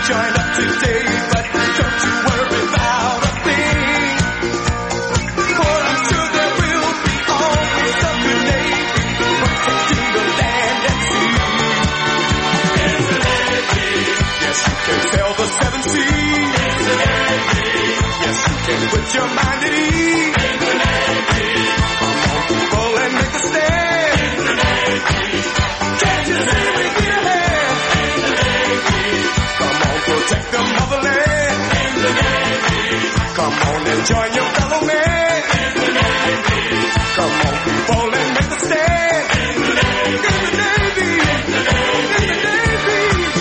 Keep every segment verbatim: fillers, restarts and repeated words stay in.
join up today, but don't you worry about a thing. For I'm sure there will be always a good Navy protecting the land and sea. It's the Navy. Yes, you can sail the seven seas. It's the Navy. Yes, you can put your mind at ease. It's the Navy. Come on, people, and make a stand. It's the Navy. Can't you see we need a hand? It's the Navy. Come on, protect the motherland. It's the Navy. Come on and join your fellow man. It's the Navy. Come on, people, and make a stand. It's the Navy. It's the Navy. It's the Navy. It's the Navy.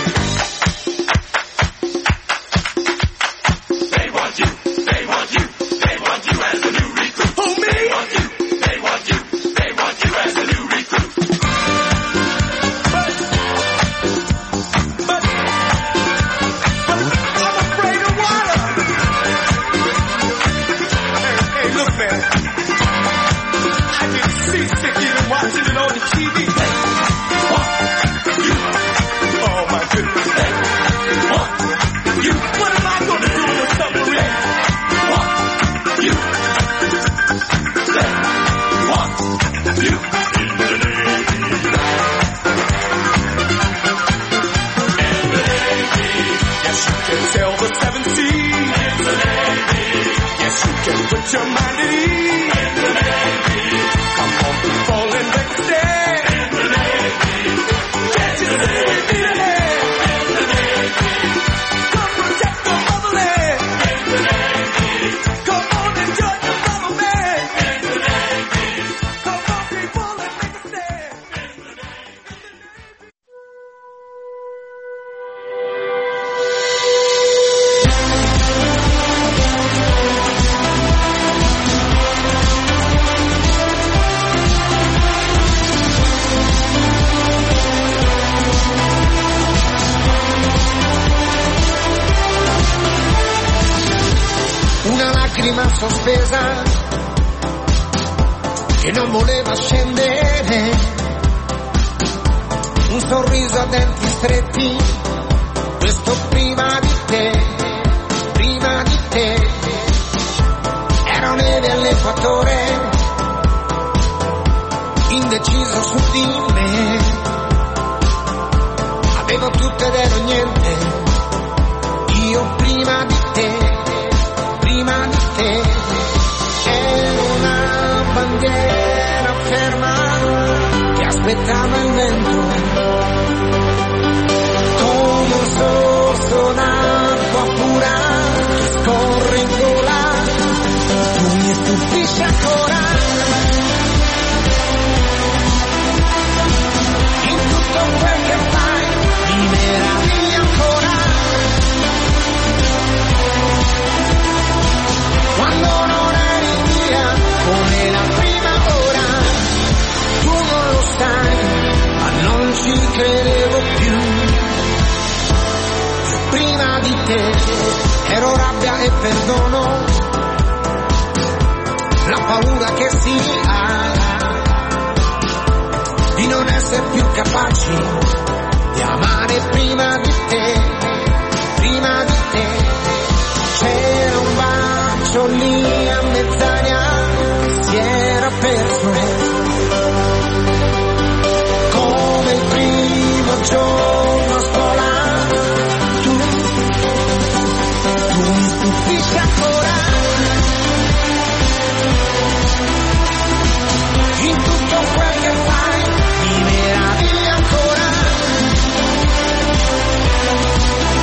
They want you. They want you. They want you as a new recruit. Who, me? They want you. They want you. They want you as a new recruit. But, but, but I'm afraid of water. Hey, hey, look, man. I get seasick even watching it on the T V. Hey, what? You. Oh, my goodness. Hey, what? You. What am I going to do in a submarine? What? You. Hey, what? You. In the Navy. In the Navy. Yes, you can sail the seven seas. In the Navy. Yes, you can put your mind at ease. In the Navy. Come on, people, and make a stand. In the Navy. Can't you see we need a hand? In the Navy. Come protect the motherland. In the Navy. Come on and join your fellow man. In the Navy. Come on, people, and make a stand. In the Navy. Una lacrima sospesa che non voleva scendere, un sorriso a denti stretti, questo prima di te, prima di te, ero neve all'equatore, indeciso su di me, avevo tutto ed ero niente, io prima di te. Prima di te ero una bandiera ferma che aspettava il vento, come un sorso d'acqua pura che scorre in gola, tu mi stupisci ancora, in tutto quel che fai mi meraviglia ancora. Quando non eri via, come la prima ora, tu non lo sai, ma non ci credevo più. Prima di te ero rabbia e perdono, la paura che si ha di non essere più capaci di amare prima di te, prima di te. C'era un bacio lì a mezz'aria che si era perso, come il primo giorno a scuola, tu, tu mi stupisci ancora, in tutto quel che fai mi meraviglia ancora.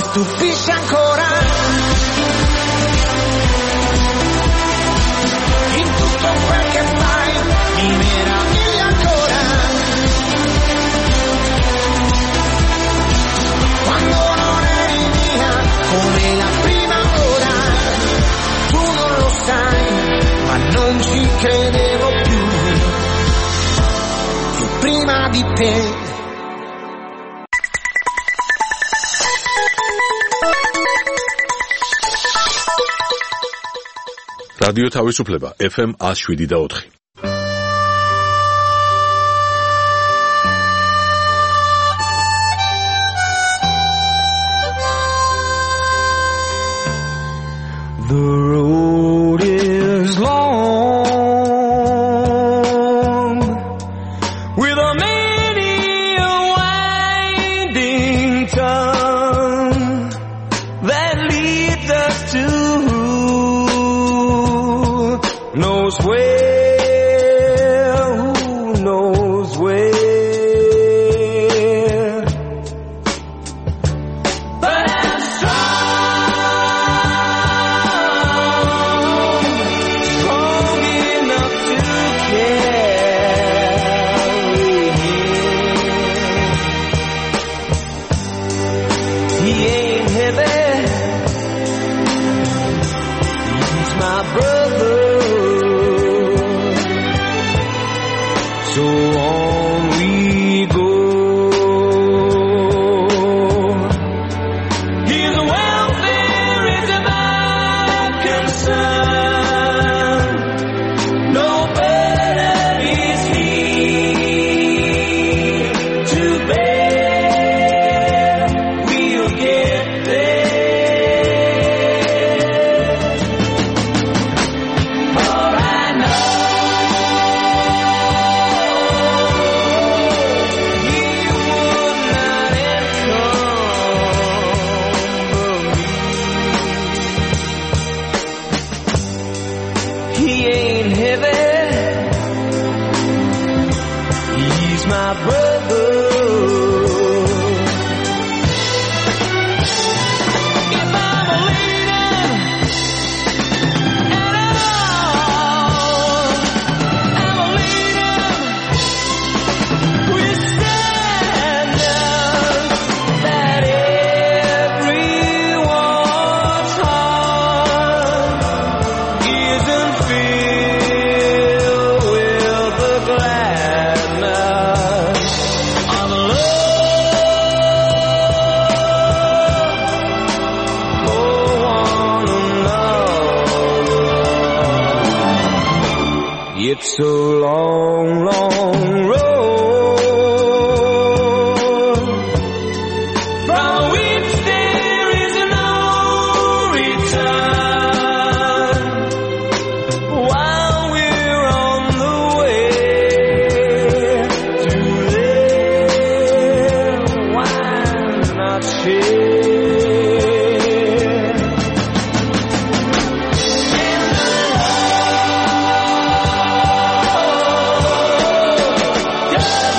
stupisce ancora. In tutto quel che fai mi meraviglia ancora. Quando non eri mia come la prima ora, tu non lo sai, ma non ci credevo più, più prima di te. რადიო თავისუფლება ეფ ემ one oh seven და four. The road is long with a many a winding tongue that leads us to knows where, who knows where. But I'm strong, strong enough to carry him. He ain't heavy, he's my brother. So on we go. His welfare is my concern. No burden is he to bear. We'll get there. For I know he ain't heavy, he's my brother. If I'm a leader at all, I'm a leader with standards that everyone's heart isn't filled with the gladness of love for one another. It's a long, long road from which there is no return. While we're on the way to there, why not share? In the love, just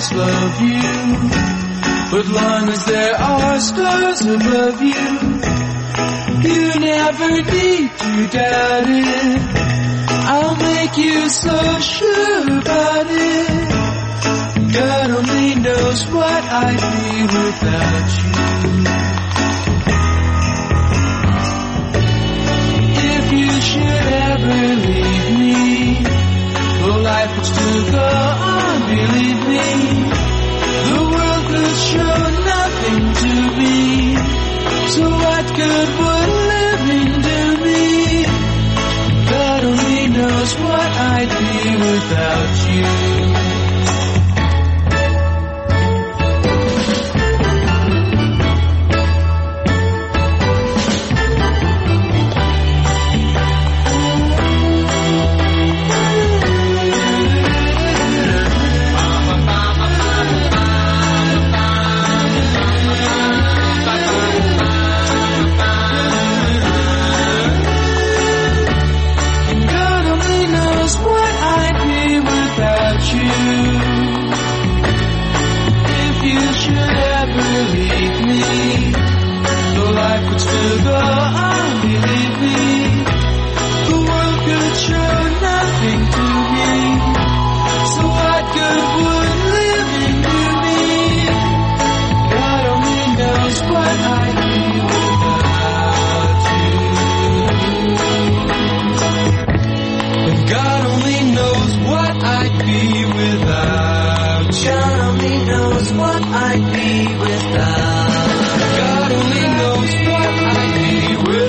always love you, but long as there are stars above you, you never need to doubt it. I'll make you so sure about it. God only knows what I'd be without you. If you should ever leave me, well, life would still go on, believe me. The world could show nothing to me, so what good would living do me? God only knows what I'd be without you. Still go on, believe me. The world could show nothing to me, so what good would living do me? God only knows what I'd be without you. And God only knows what I'd be without you. God only knows what I'd be without. God only knows what I'd be without.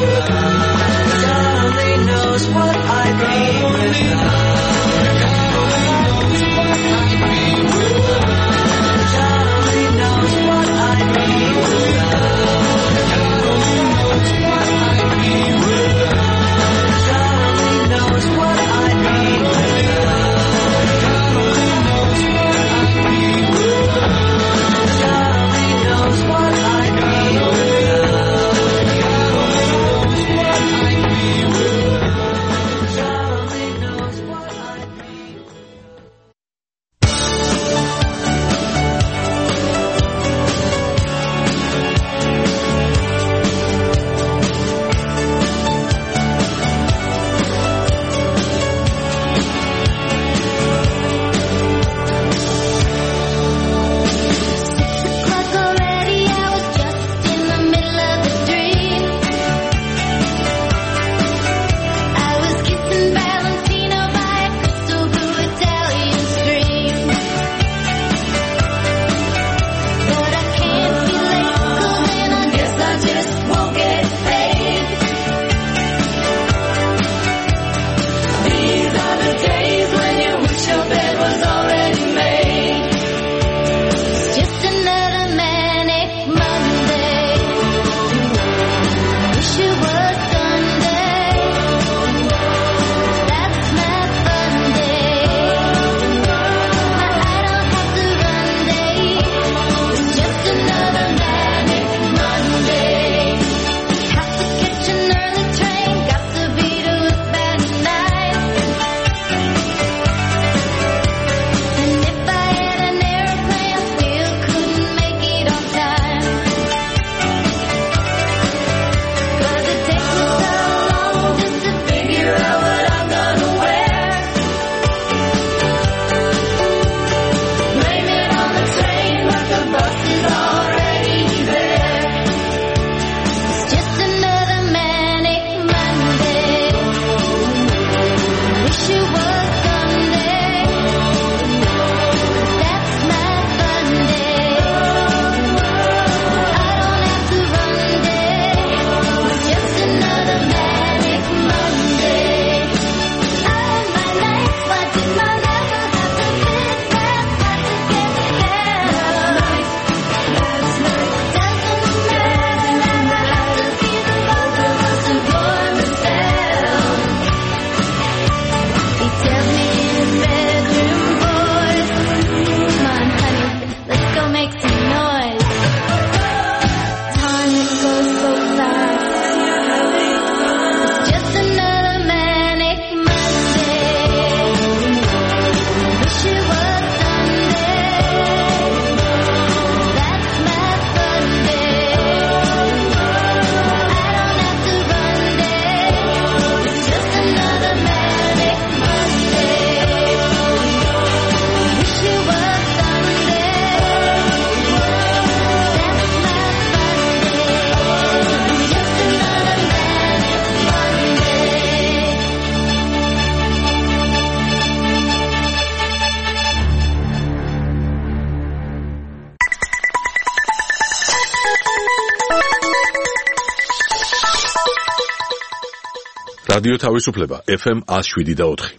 რადიო თავისუფლება ეფ ემ one oh seven და four.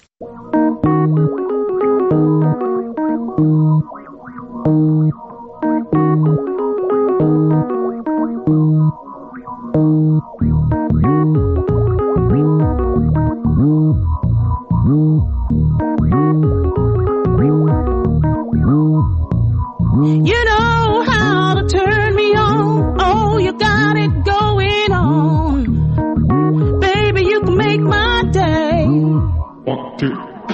You know how to turn me on. Oh, you got it going on. Baby, you can make my day. One, two.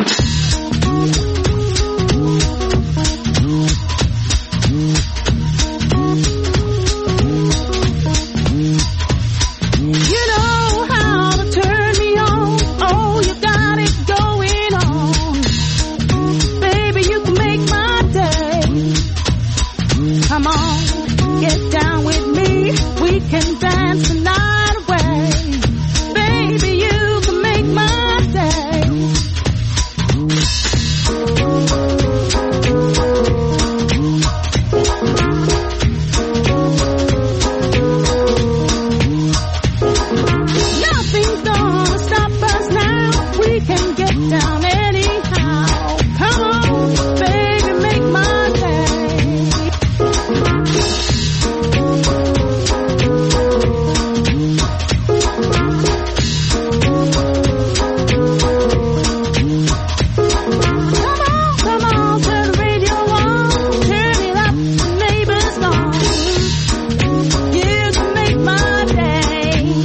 You know how to turn me on. Oh, you got it going on. Baby, you can make my day. Come on, get down with me. We can dance the night away. Baby, you can make my day. Nothing's gonna stop us now. We can get down anyhow. Come on, baby, make my day. Come on, come on, turn the radio on. Turn it up, the neighbors on. You can make my day.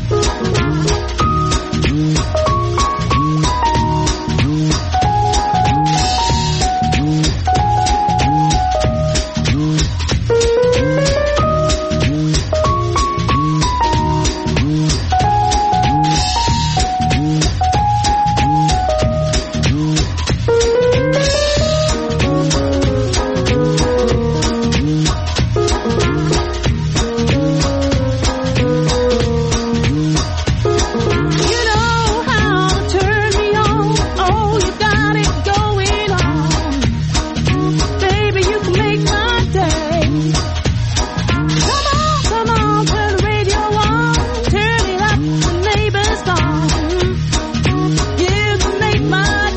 You know how to turn me on. Oh, you got it going on. Baby, you can make my day. Come on, come on, turn the radio on. Turn it up, the neighbors on. You can make my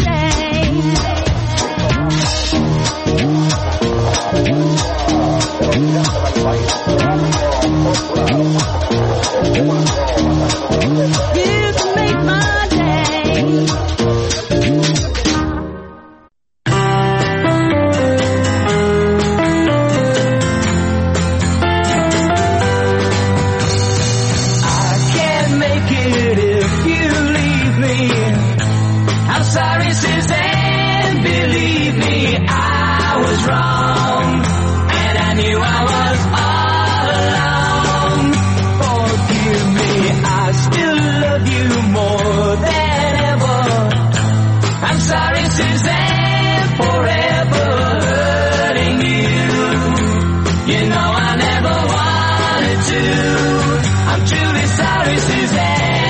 day. You can make my day. I can't make it if you leave me. I'm sorry, Suzanne, believe me, I was wrong, and I knew I was all alone. Forgive me, I still love you more than ever. I'm sorry, Suzanne, forever hurting you. You know I never wanted to. I'm truly sorry, Suzanne.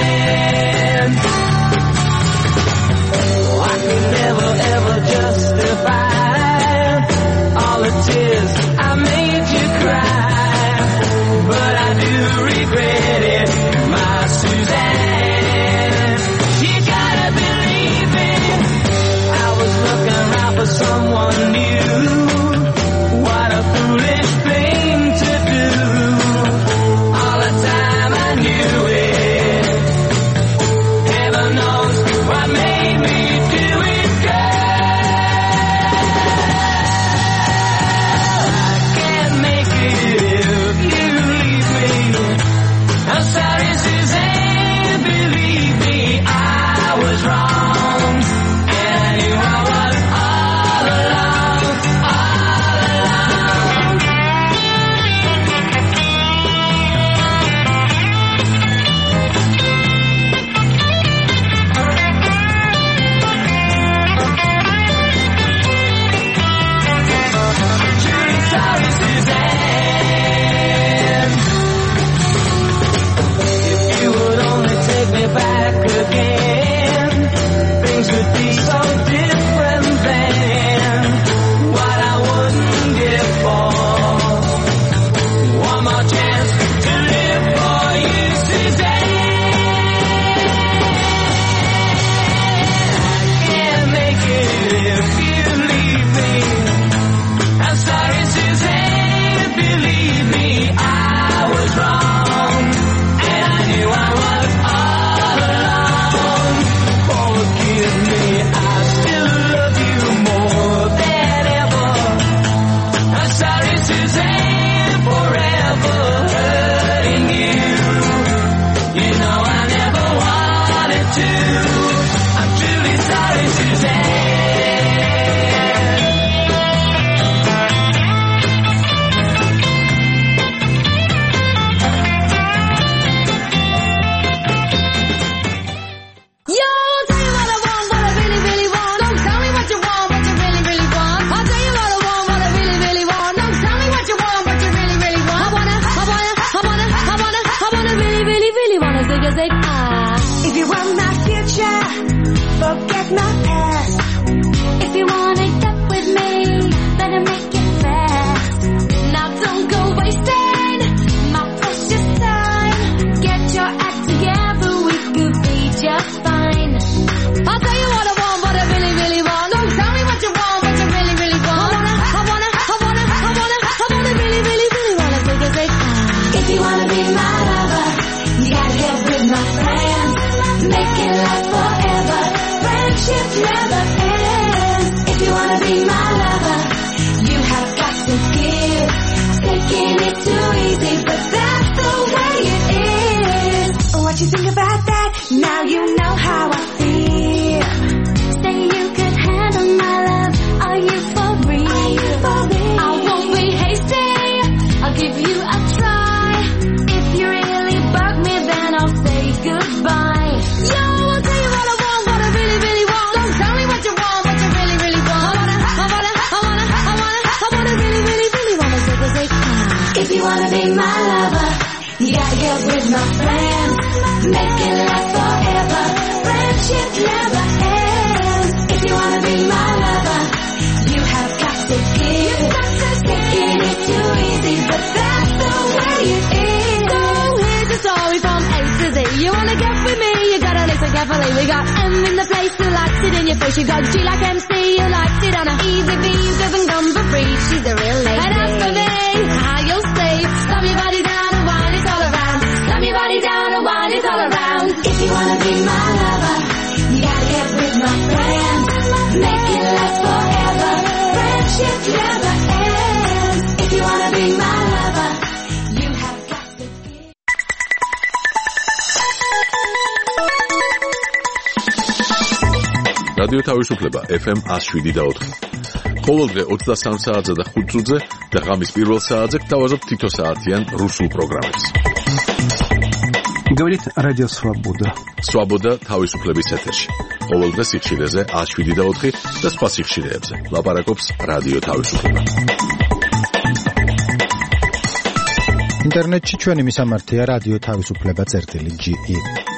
Oh, I could never ever justify all the tears I made wanna be my lover, you gotta get with my friends. Make it last forever. Friendship never ends. If you wanna be my lover, you have got to give. Taking it too easy, but that's the way it is. So here's the story from A to Z. You wanna get with me, you gotta listen carefully. We got M in the place who likes it in your face. You got G like M C who likes it on a easy beat. Doesn't come for free, she's a real lady. And as for me, how you'll stay. Slam your body down and wine it all around. Slam your body down and wine it all around. If you wanna be my lover, you gotta get with my friends. Make it last forever. Friendship never ends. If you wanna be my lover, you have got to give. რადიო თავისუფლება ეფ ემ one oh seven და four. ყოველდღე twenty-three საათზე და five წუთზე და ღამის პირველ საათზე გთავაზობთ თითო საათიან რუსულ პროგრამებს. Говорит Радио Свобода. Свобода თავისუფლების ეთერში. ყოველდღე სიხშირეზე one oh seven და four და სხვა სიხშირეებზე. ლაპარაკობს რადიო თავისუფლება. ინტერნეტში ჩვენი მისამართია რადიო თავისუფლება წერტილი ჯი ი.